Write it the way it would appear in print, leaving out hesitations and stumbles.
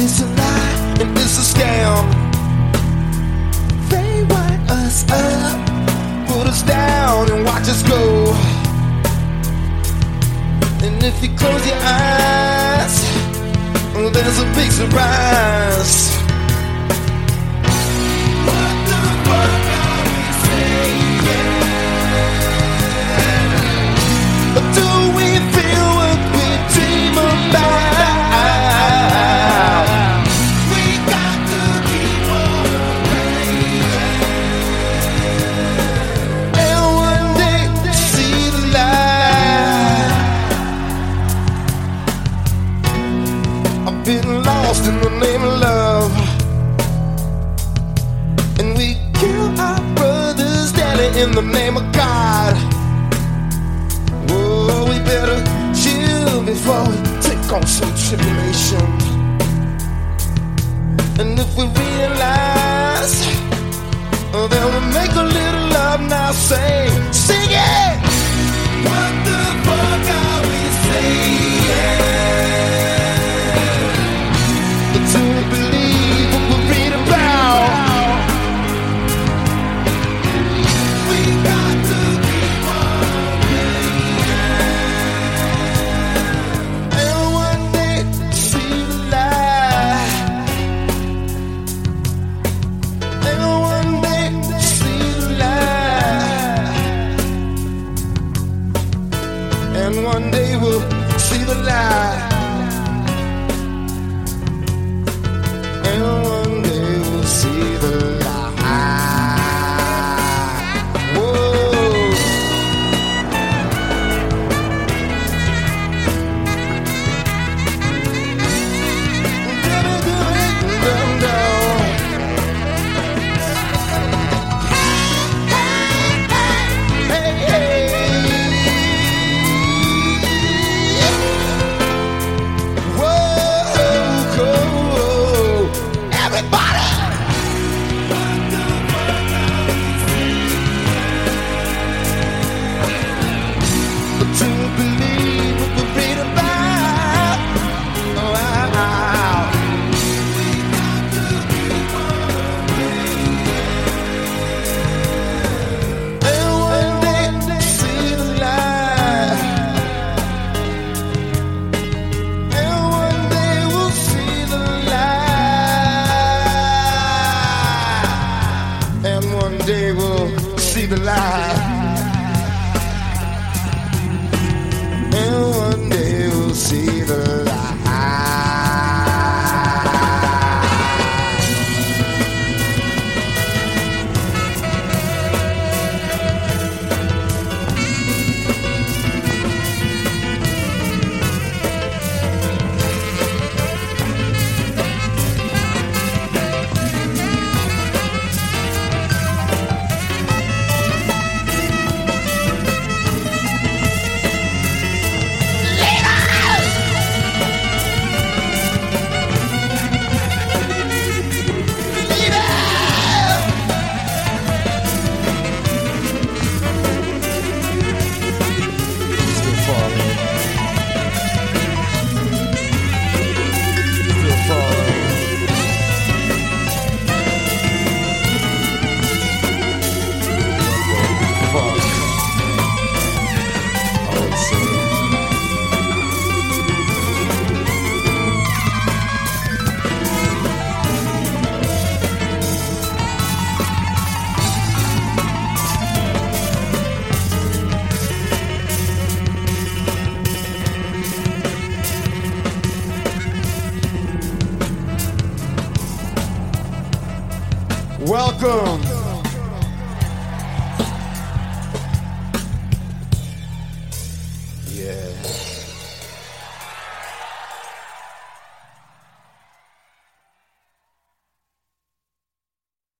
It's a lie and it's a scam. They wind us up, put us down and watch us go. And if you close your eyes, well, there's a big surprise. What the fuck are we saying? Do we feel what we dream about? We got to keep on praying. And one day see the light. I've been lost in the name of love, and we kill our brothers daily in the name of God. Oh, we better chill before we take on some tribulation. And if we realize, oh, then we'll make a little love now. Sing it! What the fuck are we saying? Do we believe what we read about? We got to keep on praying. And one day see the light. And one day see the light. And one day we'll see the light. And one day we'll see the light. Whoa. Hey, hey. Whoa, everybody. But do you believe what we read about? Oh, wow. And one day see the light. And one day we'll see the light. And one day we'll see the light. And one day we'll see the light. Welcome